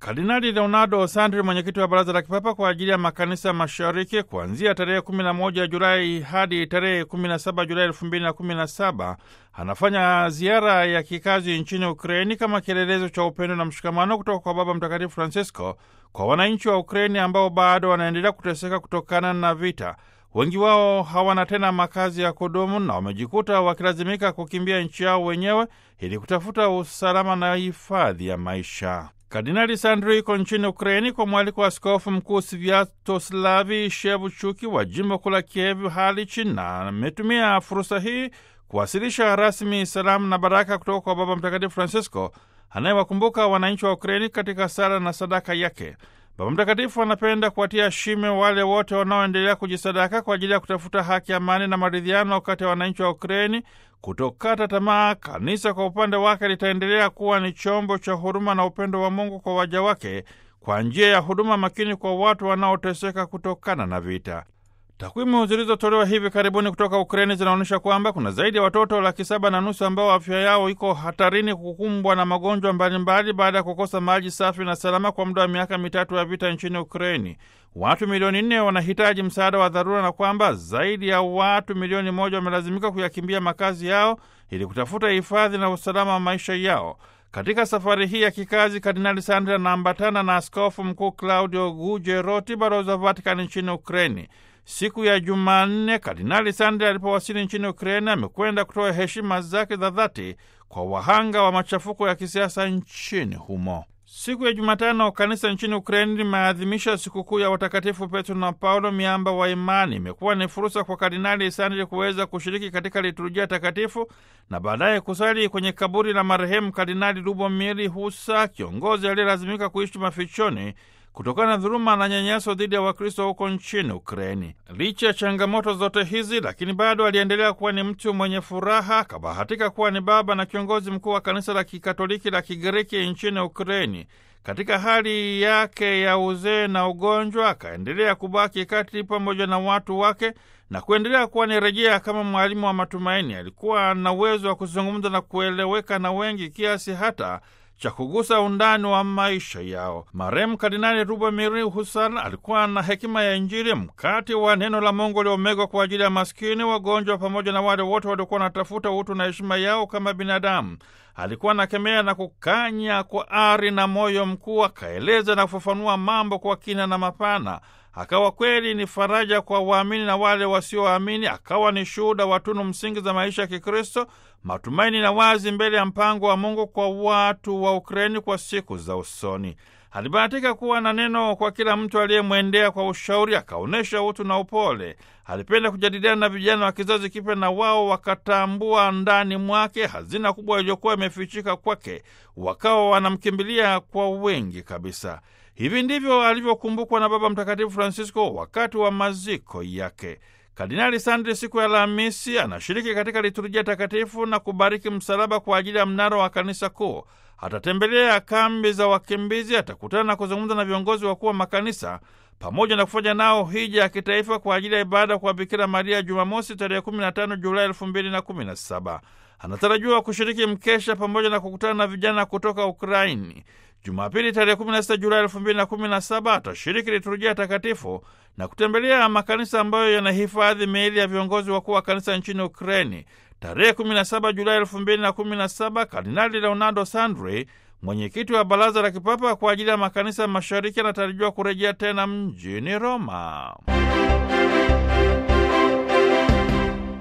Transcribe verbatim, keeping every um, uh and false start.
Kardinali Leonardo Sandri, mwenyekiti wa Baraza la Kipapa kwa ajili ya Makanisa Mashariki, kuanzia tarehe kumi na moja Julai hadi tarehe kumi na saba Julai elfu mbili na kumi na saba anafanya ziara ya kikazi nchini Ukraini kama kielelezo cha upendo na mshikamano kutoka kwa Baba Mtakatifu Francisco kwa wananchi wa Ukraini ambao bado wanaendelea kuteseka kutokana na vita. Wengi wao hawana tena makazi ya kudumu na wamejikuta wakilazimika kukimbia nchi yao wenyewe ili kutafuta usalama na hifadhi ya maisha. Kardinali Sandri yuko nchini Ukraini kwa mwaliko wa Askofu Mkuu Sviatoslavi Shevchuki wa jimbo kuu la Kiev Halichi, na ametumia fursa hii kuwasilisha rasmi salamu na baraka kutoka kwa Baba Mtakatifu Francisco anayewakumbuka wananchi wa Ukraini katika sala na sadaka yake. Baba Mtakatifu anapenda kuwatia shime wale wote wanaoendelea kujisadaka kwa ajili ya kutafuta haki, amani na maridhiano kati ya wananchi wa Ukraini. Kutokata tamaa, kanisa kwa upande wake litaendelea kuwa ni chombo cha huruma na upendo wa Mungu kwa waja wake kwa njia ya huduma makini kwa watu wanaoteseka kutokana na vita. Takwimu zilizotolewa hivi karibuni kutoka Ukraini zinaonyesha kwamba kuna zaidi ya watoto laki saba na nusu ambao afya yao iko hatarini kukumbwa na magonjwa mbalimbali baada ya kukosa maji safi na salama kwa muda wa miaka mitatu ya vita nchini Ukraini. Watu milioni nne wanahitaji msaada wa dharura na kwamba zaidi ya watu milioni moja wamelazimika kuyakimbia makazi yao ili kutafuta hifadhi na usalama wa maisha yao. Katika safari hii ya kikazi, Kardinali Sandri anaambatana na Askofu Mkuu Claudio Gugeroti, balozi wa Vatikani nchini Ukraini. Siku ya Jumanne, Kardinali Sandri alipowasili nchini Ukraini amekwenda kutoa heshima zake za dhati kwa wahanga wa machafuko ya kisiasa nchini humo. Siku ya Jumatano, kanisa nchini Ukraini limeadhimisha sikukuu ya watakatifu Petro na Paulo, miamba wa imani. Imekuwa ni fursa kwa Kardinali Sandri kuweza kushiriki katika liturujia takatifu na baadaye kusali kwenye kaburi la marehemu Kardinali Lubomiri Husa, kiongozi aliyelazimika kuishi mafichoni kutokana na dhuluma na nyanyaso dhidi ya Wakristo huko nchini Ukraini. Licha ya changamoto zote hizi, lakini bado aliendelea kuwa ni mtu mwenye furaha. Akabahatika kuwa ni baba na kiongozi mkuu wa kanisa la Kikatoliki la Kigiriki nchini Ukraini. Katika hali yake ya uzee na ugonjwa, akaendelea kubaki kati pamoja na watu wake na kuendelea kuwa ni rejea kama mwalimu wa matumaini. Alikuwa na uwezo wa kuzungumza na kueleweka na wengi kiasi hata cha kugusa undani wa maisha yao. Marehemu Kardinali Lubomir Husan alikuwa na hekima ya Injili, mkati wa neno la Mungu uliomegwa kwa ajili ya maskini, wagonjwa, pamoja na wale wote waliokuwa wanatafuta utu na heshima yao kama binadamu. Alikuwa anakemea na kukanya kwa ari na moyo mkuu, akaeleza na kufafanua mambo kwa kina na mapana. Akawa kweli ni faraja kwa waamini na wale wasioamini. Akawa ni shuhuda wa tunu msingi za maisha ya Kikristo, matumaini na wazi mbele ya mpango wa Mungu kwa watu wa Ukraini kwa siku za usoni. Alibahatika kuwa na neno kwa kila mtu aliyemwendea kwa ushauri, akaonyesha utu na upole. Alipenda kujadiliana na vijana wa kizazi kipya, na wao wakatambua ndani mwake hazina kubwa iliyokuwa imefichika kwake, wakawa wanamkimbilia kwa wengi kabisa. Hivi ndivyo alivyokumbukwa na Baba Mtakatifu Francisco wakati wa maziko yake. Kardinali Sandri siku ya Alhamisi anashiriki katika liturujia takatifu na kubariki msalaba kwa ajili ya mnara wa kanisa kuu. Atatembelea kambi za wakimbizi, atakutana na kuzungumza na viongozi wakuu wa makanisa pamoja na kufanya nao hija ya kitaifa kwa ajili ya ibada kwa Bikira Maria Jumamosi tarehe kumi na tano Julai elfu mbili na kumi na saba. Anatarajiwa kushiriki mkesha pamoja na kukutana na vijana kutoka Ukraini. Jumapili tarehe kumi na sita Julai elfu mbili na kumi na saba atashiriki liturujia takatifu na kutembelea makanisa ambayo yanahifadhi miili ya viongozi wakuu wa kanisa nchini Ukraini. Tarehe kumi na saba Julai elfu mbili na kumi na saba, Kardinali Leonardo Sandri, mwenyekiti wa Baraza la Kipapa kwa ajili ya Makanisa Mashariki, anatarajiwa kurejea tena mjini Roma.